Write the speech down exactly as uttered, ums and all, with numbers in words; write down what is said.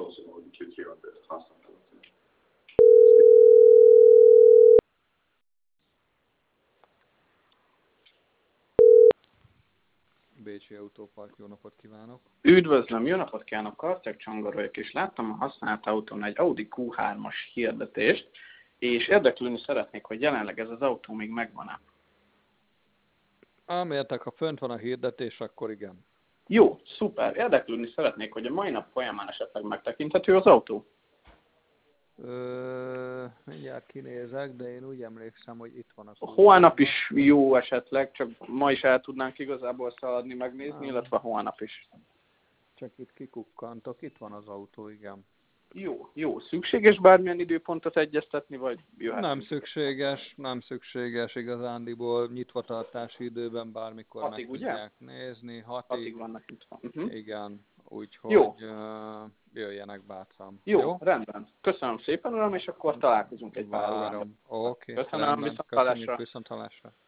valószínű, hogy két évente ezt használtam. Bécsi Autópark, jó napot kívánok! Üdvözlöm, jó napot kívánok, Karceg Csongor vagyok, és láttam a használt autón egy Audi kú hármas hirdetést, és érdeklődni szeretnék, hogy jelenleg ez az autó még megvan-e. Ámértek, ha fönt van a hirdetés, akkor igen. Jó, szuper, érdeklődni szeretnék, hogy a mai nap folyamán esetleg megtekinthető az autó. Ö, mindjárt kinézek, de én úgy emlékszem, hogy itt van a kú Holnap is jó esetleg, csak ma is el tudnánk igazából szaladni, megnézni, Nem. illetve holnap is. Csak itt kikukkantok, itt van az autó, igen. Jó, jó. Szükséges bármilyen időpontot egyeztetni, vagy jöhetünk? Nem szükséges, nem szükséges igazándiból, nyitvatartási időben bármikor Hatig, meg ugye? tudják nézni. Hatig, Hatig vannak itt van. Uh-huh. igen, úgyhogy Jó. uh, jöjjenek bátran. Jó, Jó? rendben. Köszönöm szépen, uram, és akkor találkozunk egy pár órában. Várom. Oké, Köszönöm, rendben. viszontlátásra. Köszönjük, viszontlátásra.